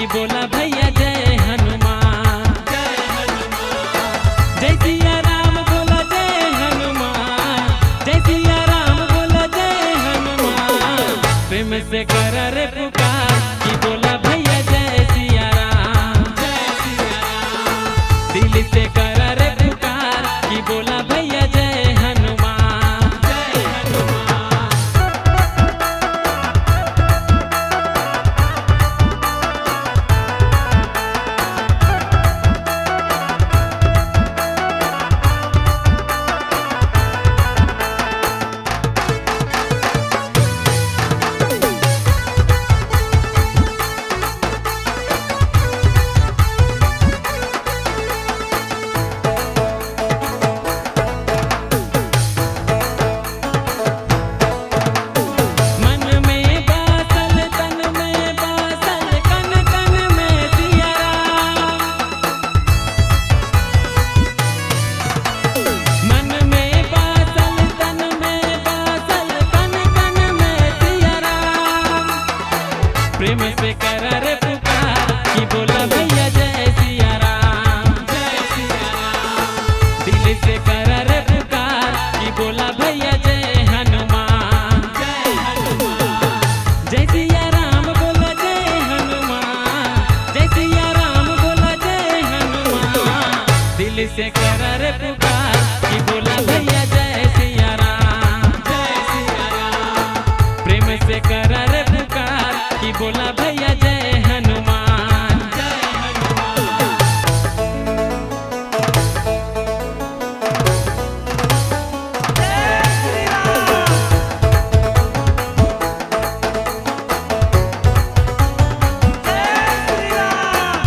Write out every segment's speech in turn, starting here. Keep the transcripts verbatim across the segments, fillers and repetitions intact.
बोला भैया जय हनुमान, जय हनुमान। जय सिया राम बोला जय हनुमान, जय सिया राम बोला जय हनुमान। प्रेम से कर रे पुकार कि बोला भैया जय सिया राम, जय सिया राम। दिल से कर रे पुकार कि बोला भैया जय हनुमान, जय हनुमान। प्रेम से कर रे पुकार कि बोला भैया जय सिया राम, जय सिया राम। दिल से कर रे पुकार कि बोला भैया जय हनुमान, जय हनुमान। जय सिया राम बोला जय हनुमान, जय सिया राम बोला जय हनुमान। दिल से कर रे पुकार कि बोला भैया जय सिया राम, जय सिया राम। प्रेम से कर रे पुकार कि बोला भैया जय हनुमान, जय हनुमान। जय श्री राम। जय श्री राम।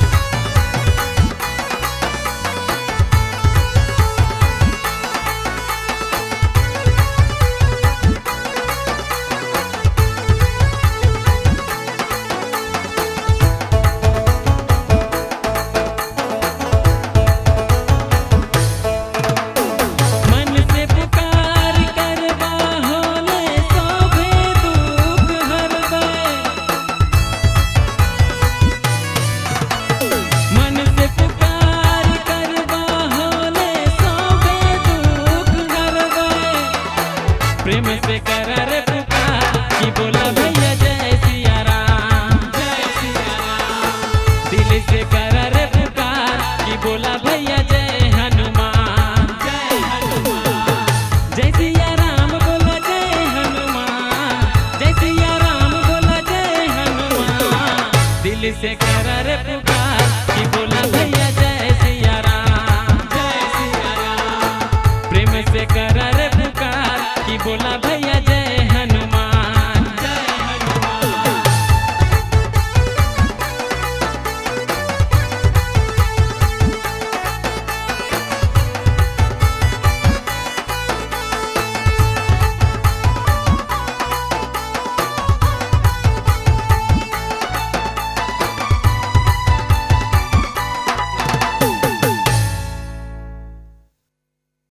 प्रेम से कर रे पुकार कि बोला भैया जय सिया राम, जय सिया राम। दिल से कर रे पुकार कि बोला भैया जय हनुमान, जय हनुमान। जय सिया राम बोला जय हनुमान, जय सिया राम बोला जय हनुमान। दिल से कर रे पुकार कि बोला भैया जय सिया राम, जय सिया राम। प्रेम से कर रे पुकार कि बोला भैया